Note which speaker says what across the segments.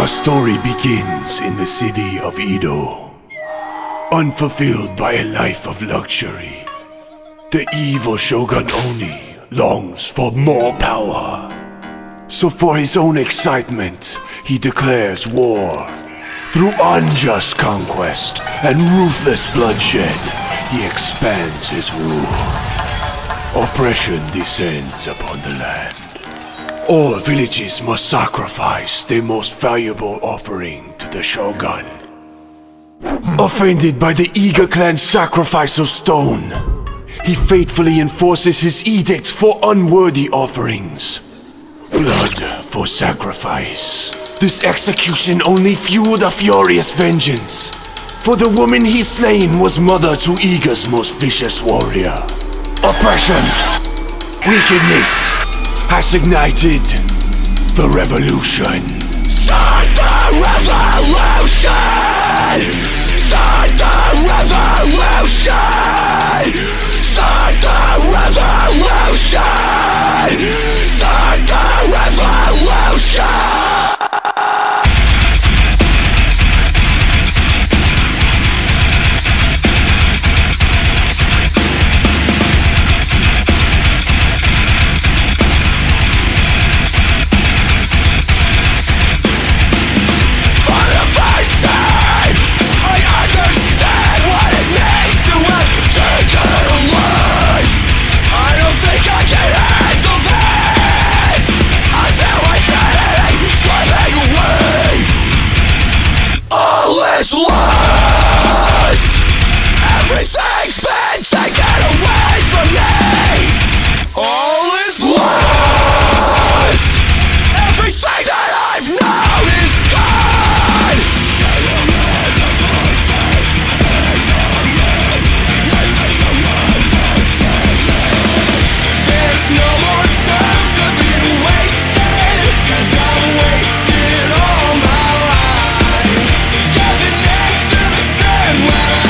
Speaker 1: Our story begins in the city of Edo. Unfulfilled by a life of luxury, the evil Shogun Oni longs for more power. So for his own excitement, he declares war. Through unjust conquest and ruthless bloodshed, he expands his rule. Oppression descends upon the land. All villages must sacrifice their most valuable offering to the Shogun. Offended by the Iga clan's sacrifice of stone, he faithfully enforces his edicts for unworthy offerings. Blood for sacrifice. This execution only fueled a furious vengeance, for the woman he slain was mother to Iga's most vicious warrior. Oppression, wickedness, has ignited the revolution.
Speaker 2: Start the revolution! Start the revolution! Start the revolution! Start the revolution! Everything's been taken away from me. All is lost. Everything that I've known is gone. There's no more time to be wasted, 'cause I've wasted all my life. Giving it to the sun when I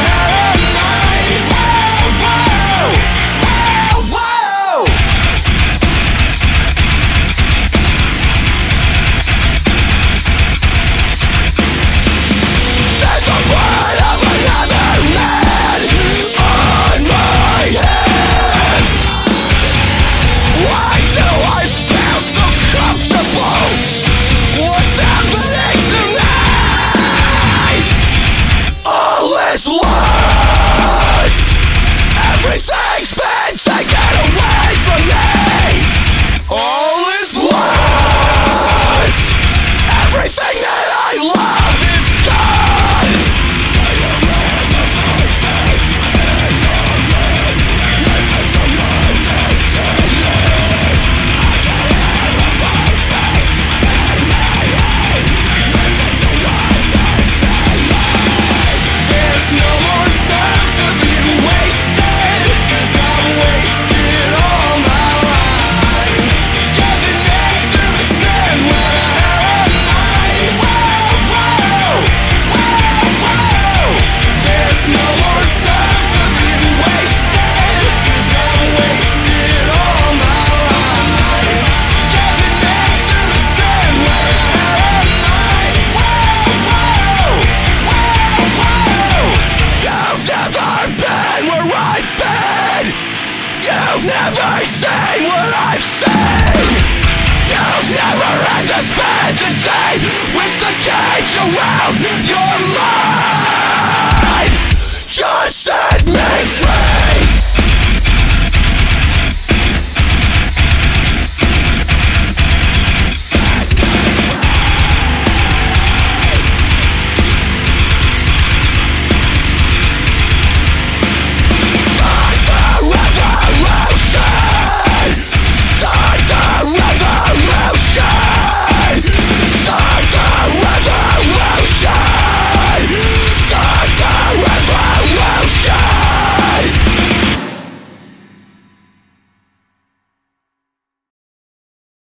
Speaker 2: everything's been taken away from me. All is lost. Everything that I love is gone. Listen to what they say. I can hear the voices in my head. Listen to what they say. There's no more time to be wasted, 'cause I've wasted all my life. Giving it to the sun when I had a night. There's no more time to be wasted, 'cause I've wasted all my life. Giving it to the sun when I had a night. You've never been where I've been. You've never seen what I've seen. You've never had to spend a day with the cage around your mind.